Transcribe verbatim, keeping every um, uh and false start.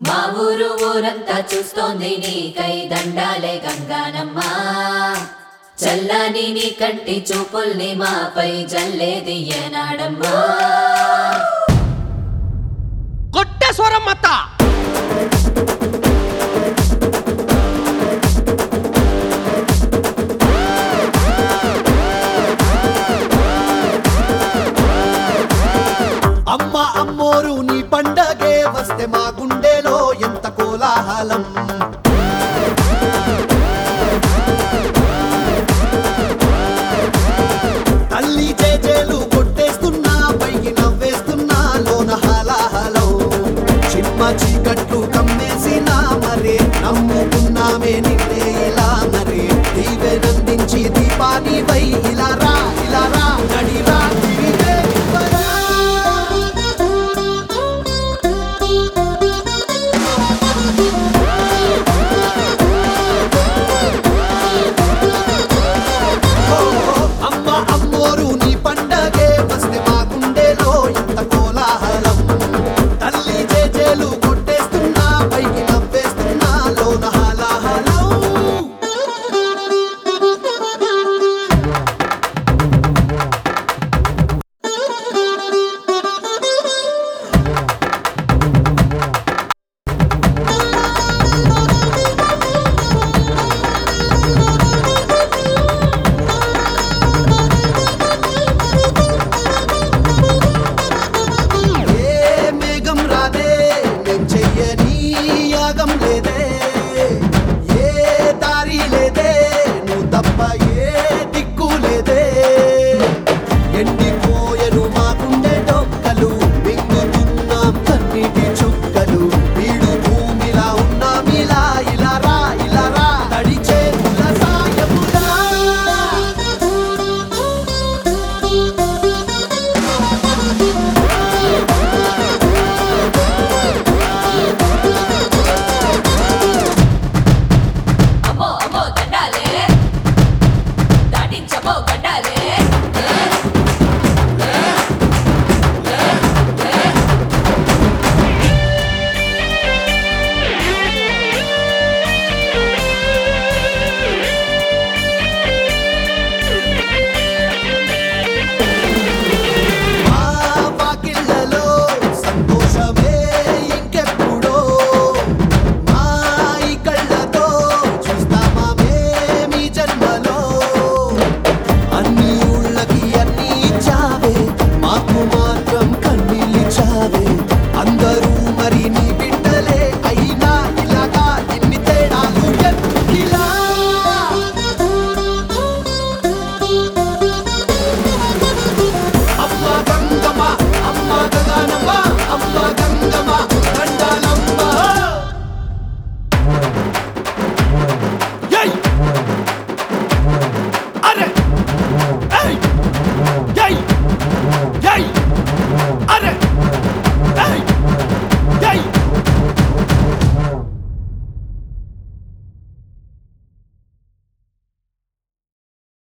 మా ఊరు ఊరంతా చూస్తోంది నీకై దండాలే గంగానమ్మ చల్లని నీ కంటి చూపుల్ని మాపై జల్లేది ఏనాడమ్మా కొట్టే స్వరం మత్త అమ్మ అమ్మోరు నీ పండగే వస్తే మా గుండెలో ఎంత కోలాహలం తల్లి చేజేలు కొట్టేస్తున్నా పైకి నవ్వేస్తున్నా లోన హాలాహలం చిమ్మ చీకట్లు కమ్మేసినా మరే నమ్ముకున్నామే నిన్నే ఇలా మరే దీవెనందించి దీపాని వై ఇలా రా